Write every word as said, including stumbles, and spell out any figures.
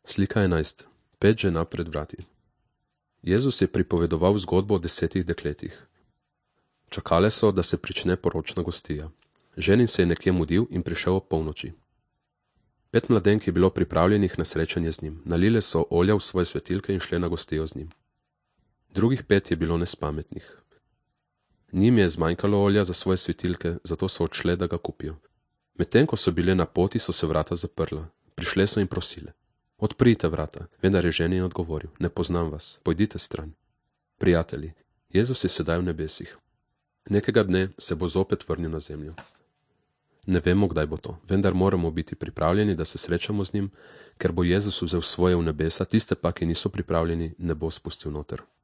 Slika enajst. Pet žena pred vrati. Jezus je pripovedoval zgodbo o desetih dekletih. Čakale so, da se prične poročna gostija. Ženin se je nekje mudil in prišel ob polnoči. Pet mladenk je bilo pripravljenih na srečanje z njim. Nalile so olja v svoje svetilke in šle na gostijo z njim. Drugih pet je bilo nespametnih. Njim je zmanjkalo olja za svoje svetilke, zato so odšle, da ga kupijo. Medtem ko so bile na poti, so se vrata zaprla. Prišle so in prosile: Odprite vrata. Vendar je ženin odgovoril: Ne poznam vas, pojdite stran. Prijatelji, Jezus je sedaj v nebesih. Nekega dne se bo zopet vrnil na zemljo. Ne vemo, kdaj bo to, vendar moramo biti pripravljeni, da se srečamo z njim, ker bo Jezus vzel svoje v nebesa, tiste pa, ki niso pripravljeni, ne bo spustil noter.